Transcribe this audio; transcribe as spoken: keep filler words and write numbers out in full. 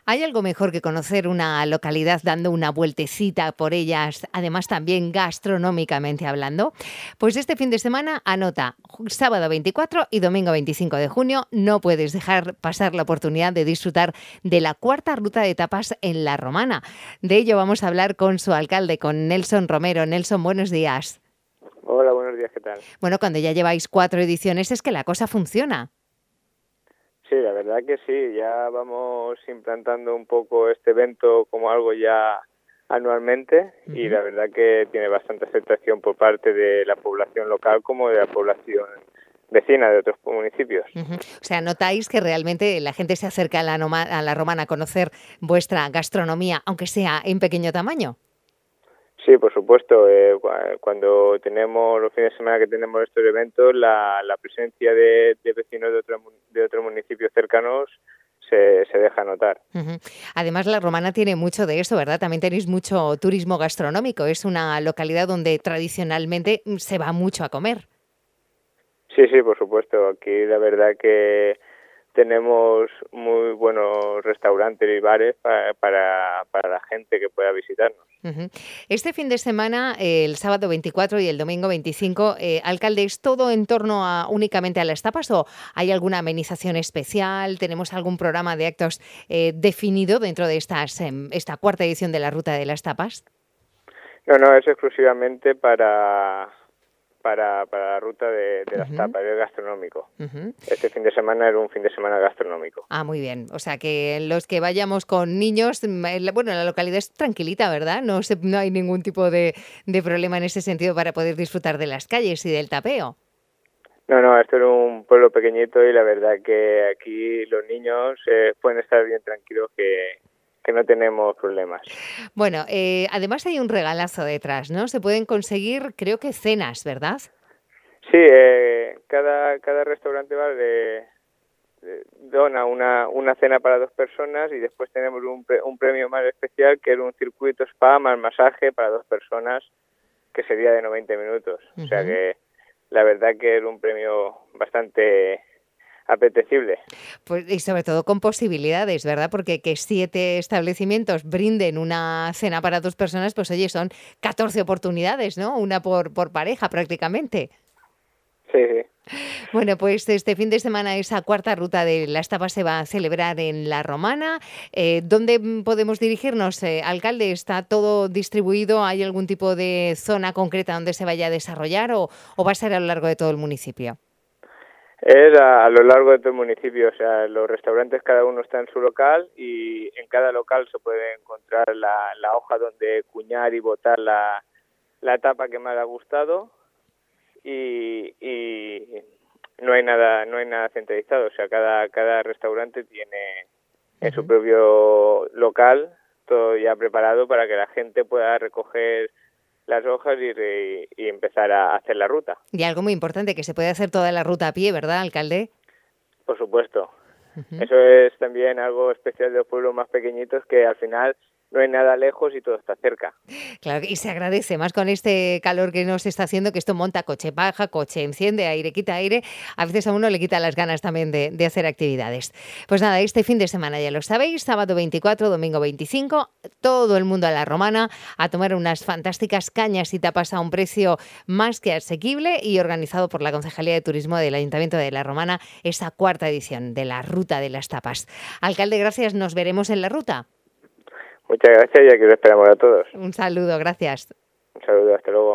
¿Hay algo mejor que conocer una localidad dando una vueltecita por ellas, además también gastronómicamente hablando? Pues este fin de semana anota sábado veinticuatro y domingo veinticinco de junio. No puedes dejar pasar la oportunidad de disfrutar de la cuarta ruta de tapas en La Romana. De ello vamos a hablar con su alcalde, con Nelson Romero. Nelson, buenos días. Hola, buenos días, ¿qué tal? Bueno, cuando ya lleváis cuatro ediciones es que la cosa funciona. Sí, la verdad que sí, ya vamos implantando un poco este evento como algo ya anualmente uh-huh. y la verdad que tiene bastante aceptación por parte de la población local como de la población vecina de otros municipios. Uh-huh. O sea, notáis que realmente la gente se acerca a la, Noma, a la Romana a conocer vuestra gastronomía, aunque sea en pequeño tamaño. Sí, por supuesto. Eh, cuando tenemos los fines de semana que tenemos estos eventos, la, la presencia de, de vecinos de, otro, de otros municipios cercanos se, se deja notar. Uh-huh. Además, La Romana tiene mucho de eso, ¿verdad? También tenéis mucho turismo gastronómico. Es una localidad donde tradicionalmente se va mucho a comer. Sí, sí, por supuesto. Aquí la verdad que tenemos muy buenos restaurantes y bares para, para, para la gente que pueda visitarnos. Uh-huh. Este fin de semana, eh, el sábado veinticuatro y el domingo veinticinco, eh, alcalde, ¿es todo en torno a únicamente a las tapas o hay alguna amenización especial? ¿Tenemos algún programa de actos eh, definido dentro de estas, eh, esta cuarta edición de la Ruta de las Tapas? No, no, es exclusivamente para... Para, para la ruta de, de las uh-huh. tapas, el gastronómico. Uh-huh. Este fin de semana era un fin de semana gastronómico. Ah, muy bien. O sea que los que vayamos con niños, bueno, la localidad es tranquilita, ¿verdad? No, se, no hay ningún tipo de, de problema en ese sentido para poder disfrutar de las calles y del tapeo. No, no, esto es un pueblo pequeñito y la verdad que aquí los niños eh, pueden estar bien tranquilos que... que no tenemos problemas. Bueno, eh, además hay un regalazo detrás, ¿no? Se pueden conseguir, creo que cenas, ¿verdad? Sí, eh, cada, cada restaurante bar de, de, dona una, una cena para dos personas y después tenemos un, un premio más especial que es un circuito spa más masaje para dos personas que sería de noventa minutos. Uh-huh. O sea que la verdad que es un premio bastante apetecible. Pues, y sobre todo con posibilidades, ¿verdad? Porque que siete establecimientos brinden una cena para dos personas, pues oye, son catorce oportunidades, ¿no? Una por, por pareja prácticamente. Sí, sí. Bueno, pues este fin de semana esa cuarta ruta de las tapas se va a celebrar en La Romana. Eh, ¿Dónde podemos dirigirnos, eh, alcalde? ¿Está todo distribuido? ¿Hay algún tipo de zona concreta donde se vaya a desarrollar o, o va a ser a lo largo de todo el municipio? Es a, a lo largo de todo el municipio, o sea, los restaurantes cada uno está en su local y en cada local se puede encontrar la, la hoja donde cuñar y botar la, la tapa que más ha gustado y, y no hay nada no hay nada centralizado, o sea, cada cada restaurante tiene en su propio local todo ya preparado para que la gente pueda recoger las hojas y, re, y empezar a hacer la ruta. Y algo muy importante, que se puede hacer toda la ruta a pie, ¿verdad, alcalde? Por supuesto. Uh-huh. Eso es también algo especial de los pueblos más pequeñitos, que al final no hay nada lejos y todo está cerca. Claro, y se agradece más con este calor que nos está haciendo, que esto monta coche, baja coche, enciende aire, quita aire. A veces a uno le quita las ganas también de, de hacer actividades. Pues nada, este fin de semana ya lo sabéis, sábado veinticuatro, domingo veinticinco, todo el mundo a La Romana a tomar unas fantásticas cañas y tapas a un precio más que asequible y organizado por la Concejalía de Turismo del Ayuntamiento de La Romana, esa cuarta edición de la Ruta de las Tapas. Alcalde, gracias, nos veremos en la ruta. Muchas gracias y aquí lo esperamos a todos. Un saludo, gracias. Un saludo, hasta luego.